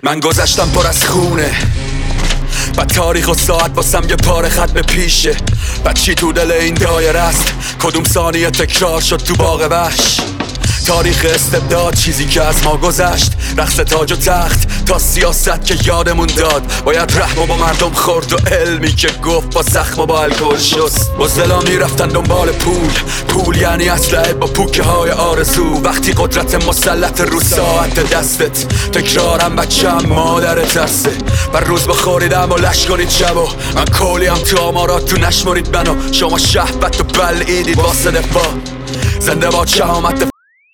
من گذشتم پر از خونه، بعد تاریخ و ساعت واسم یه پاره خط به پیشه. بعد چی تو دل این دایره است؟ کدوم ثانیه تکرار شد تو باغ وحش؟ تاریخ استبداد، چیزی که از ما گذشت، رقص تاج و تخت تا سیاست که یادمون داد. باید رحم و با مردم خورد و علمی که گفت با زخم و با الکل شست. بزدلا میرفتن دنبال پول یعنی اسلحه با پوکه های آرزو. وقتی قدرت مسلط رو ساعت دستت، تکرارم بچم مادر ترسه. بر روز بخوریدم و لش کنید شب و من کولیم تو آمارات تو نشمرید منو. شما شهبت و بلعیدید واسه دفاع. زنده باد شهامت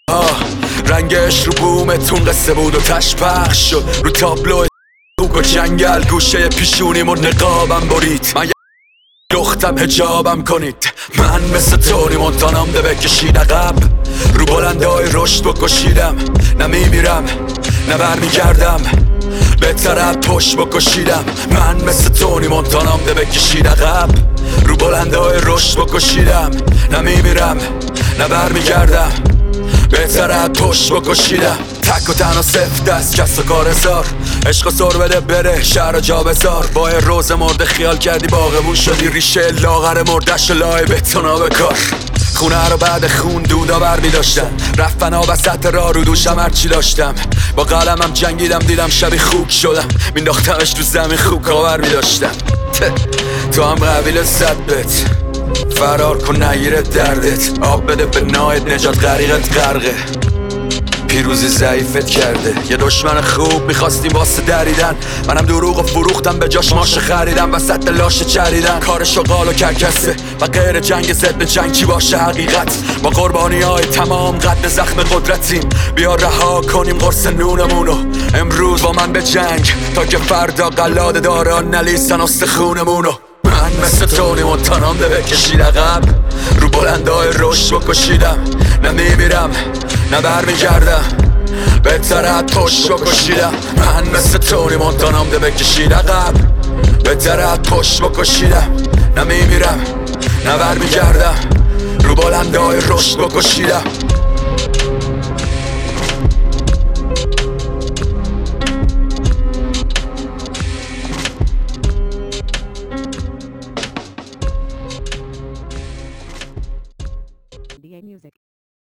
رنگش رو بومتون قصه بود و تش پخش شد رو تابلو خوک و جنگل. گوشه پیشونیمون نقابم برید، من لختم حجابم کنید. من مثل تونی مونتانام ده بکشید عقب، رو بلندای رشد بکشیدم. نه میمیرم نه برمیگردم، بهتره پشت بکشیدم. من مثل تونی مونتانام ده بکشید عقب، رو بلندای رشد بکشیدم. نه میمیرم نه برمیگردم، بهتره پشت بکشیدم. تک و تنها سفت دست کس و کار هزار، عشق و سر بده بره شهر و جا بزار. با روز مرده خیال کردی باغمون شدی، ریشه لاغر مردش و لای بتونا به کار. خونه رو بعد خون دودا بر می داشتن، رفتن ها وسط راه رو دوشم هرچی داشتم. با قلمم جنگیدم دیدم شبی خوک شدم، مینداختمش تو زمین خوک آور می داشتم. تو هم قبیل صدبت فرار کن نگیره دردت، آب بده به نایت نجات غریقت غرقه. پیروزی ضعیفت کرده، یه دشمن خوب میخواستیم واسه دریدن. منم دروغ و فروختم به جاش ماشه خریدم، وسط لاشه چریدن. کار شغال و کرکسه و غیر جنگ ضد جنگ چی باشه حقیقت. با قربانی های تمام قد زخم قدرتیم، بیا رها کنیم قرص نونمونو امروز با من به جنگ، تا که فردا قلاده داران نلیسن استخونمونو. من مثل تونی مونتانام ده بکشید عقب، رو بلندای رشد بکشیدم. نه میمیرم نه برمیگردم، بهتره پشت بکشیدم. من مثل تونی مونتانام ده بکشید عقب، بهتره پشت بکشیدم. نه میمیرم نه برمیگردم، رو بلندای رشد بکشیدم.